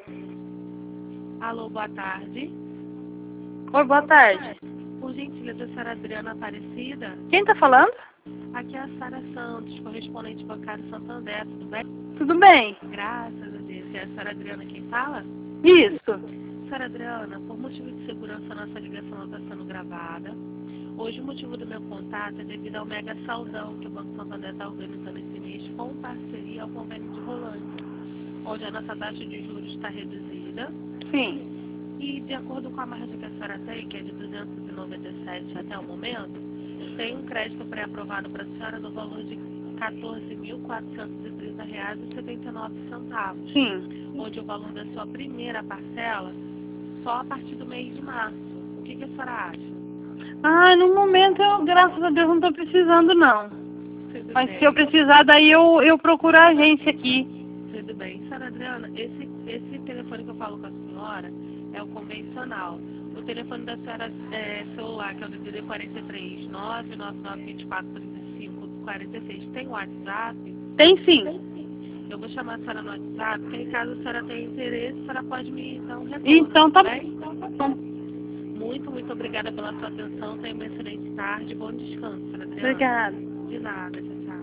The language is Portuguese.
Alô, boa tarde. Oi, boa tarde. Por gentileza, a senhora Adriana Aparecida? Quem tá falando? Aqui é a Sara Santos, correspondente bancário Santander, tudo bem? Tudo bem? Graças a Deus. É a senhora Adriana quem fala? Isso. Senhora Adriana, por motivo de segurança, nossa ligação está sendo gravada. Hoje o motivo do meu contato é devido ao mega saldão que o Banco Santander está organizando esse mês com parceria ao convênio de Rolândia, onde a nossa taxa de juros está reduzida. Sim. E de acordo com a margem que a senhora tem, que é de 297 até o momento, tem um crédito pré-aprovado para a senhora no valor de R$ 14.430,79, Sim. onde o valor da sua primeira parcela só a partir do mês de março. O que a senhora acha? Ah, no momento eu, graças a Deus, não tô precisando não. Tudo Mas bem. se eu precisar, daí eu procuro a agência aqui. Tudo bem. Senhora Adriana, esse telefone que eu falo com a senhora é o convencional. O telefone da senhora celular, que é o DDD 43 999243546, tem WhatsApp? Tem sim. Eu vou chamar a senhora no WhatsApp, porque aí caso a senhora tenha interesse, a senhora pode me dar um retorno. Então tá bem? bom. Muito obrigada pela sua atenção. Tenha uma excelente tarde. Bom descanso, senhora Adriana. Obrigada. De nada, tchau, tchau.